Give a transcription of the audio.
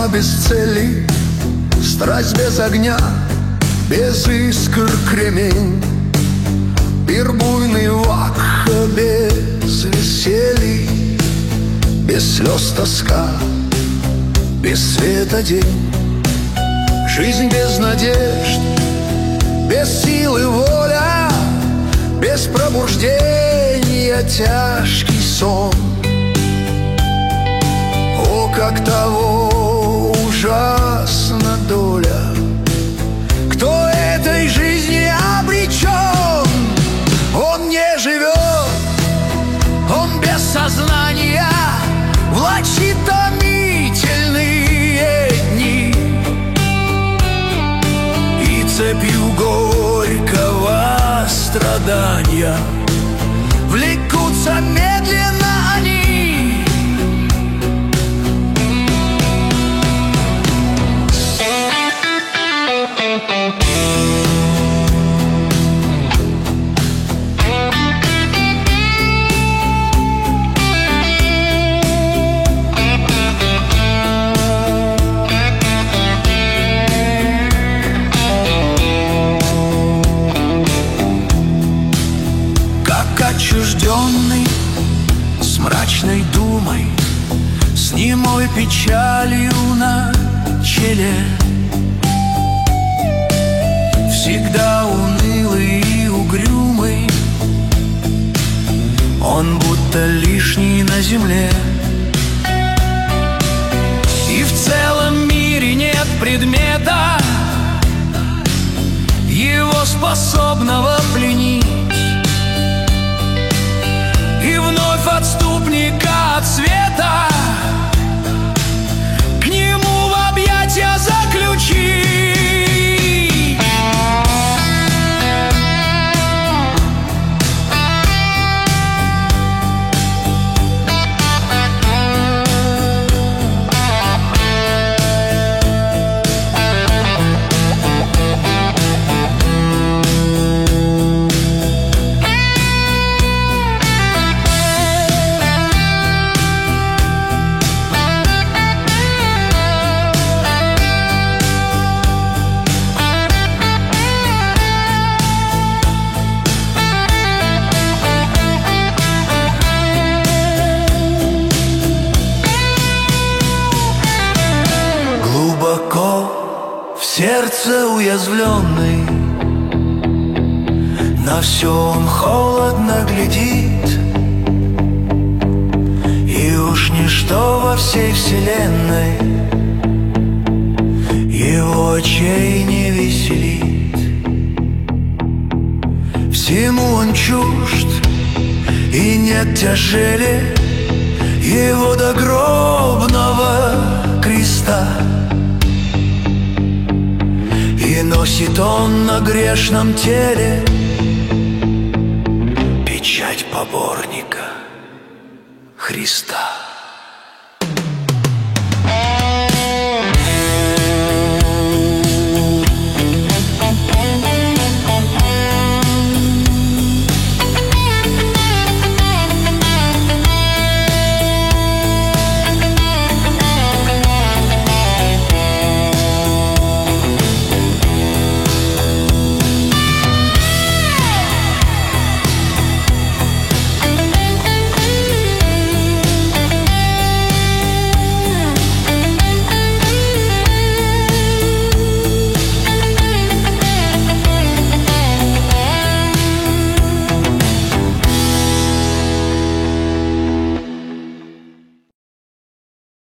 Тема без цели, страсть без огня, без искр кремень. Пир буйный вакха, без веселий, без слез тоска, без света день. Жизнь без надежд, без силы воля, без пробуждения тяжкий сон. О, как того ужасна доля, кто этой жизни обречен. Он не живет, он без сознания влачит томительные дни, и цепью горького страдания влекутся медленно они. Отчужденный, с мрачной думой, с немой печалью на челе, всегда унылый и угрюмый, он будто лишний на земле. И в целом мире нет предмета, его способного пленить. И вновь отступника от света к нему в объятия заключить. В сердце уязвленный, на все он холодно глядит, и уж ничто во всей вселенной его очей не веселит. Всему он чужд, и нет тяжели его до гробного креста. И носит он на грешном теле печать поборника Христа.